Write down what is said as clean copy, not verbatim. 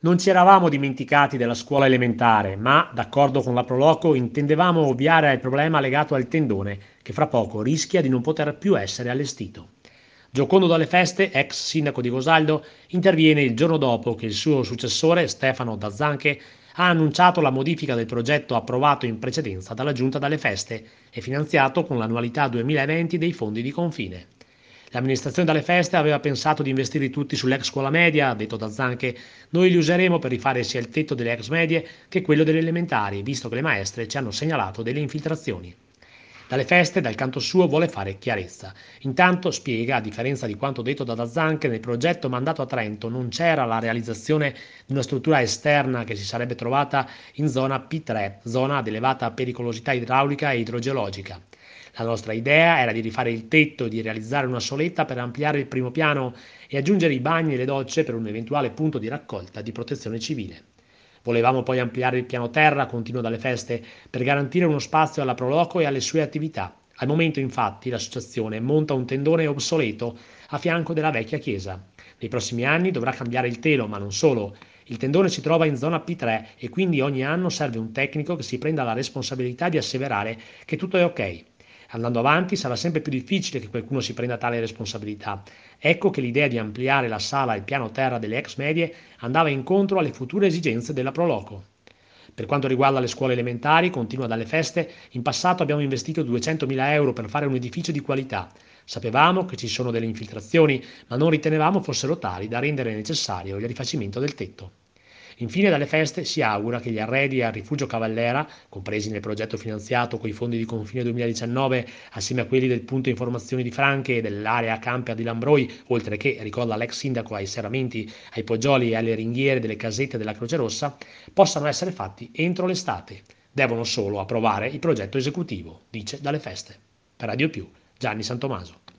Non ci eravamo dimenticati della scuola elementare, ma, d'accordo con la Proloco, intendevamo ovviare al problema legato al tendone, che fra poco rischia di non poter più essere allestito. Giocondo dalle feste, ex sindaco di Gosaldo, interviene il giorno dopo che il suo successore, Stefano Dazzanche, ha annunciato la modifica del progetto approvato in precedenza dalla Giunta dalle feste e finanziato con l'annualità 2020 dei fondi di confine. L'amministrazione dalle feste aveva pensato di investire tutti sull'ex scuola media, ha detto Dazzanche. Noi li useremo per rifare sia il tetto delle ex medie che quello delle elementari, visto che le maestre ci hanno segnalato delle infiltrazioni. Dalle feste, dal canto suo, vuole fare chiarezza. Intanto spiega, a differenza di quanto detto da Dazzan, che nel progetto mandato a Trento non c'era la realizzazione di una struttura esterna che si sarebbe trovata in zona P3, zona ad elevata pericolosità idraulica e idrogeologica. La nostra idea era di rifare il tetto e di realizzare una soletta per ampliare il primo piano e aggiungere i bagni e le docce per un eventuale punto di raccolta di protezione civile. Volevamo poi ampliare il piano terra, continuo dalle feste, per garantire uno spazio alla Proloco e alle sue attività. Al momento, infatti, l'associazione monta un tendone obsoleto a fianco della vecchia chiesa. Nei prossimi anni dovrà cambiare il telo, ma non solo. Il tendone si trova in zona P3 e quindi ogni anno serve un tecnico che si prenda la responsabilità di asseverare che tutto è ok. Andando avanti sarà sempre più difficile che qualcuno si prenda tale responsabilità. Ecco che l'idea di ampliare la sala al piano terra delle ex medie andava incontro alle future esigenze della Proloco. Per quanto riguarda le scuole elementari, continua dalle feste, in passato abbiamo investito 200.000 euro per fare un edificio di qualità. Sapevamo che ci sono delle infiltrazioni, ma non ritenevamo fossero tali da rendere necessario il rifacimento del tetto. Infine, dalle feste si augura che gli arredi al rifugio Cavallera, compresi nel progetto finanziato coi fondi di confine 2019, assieme a quelli del punto informazioni di Franche e dell'area Campea di Lambroi, oltre che, ricorda l'ex sindaco, ai serramenti, ai poggioli e alle ringhiere delle casette della Croce Rossa, possano essere fatti entro l'estate. Devono solo approvare il progetto esecutivo, dice dalle feste. Per Radio Più, Gianni Santomaso.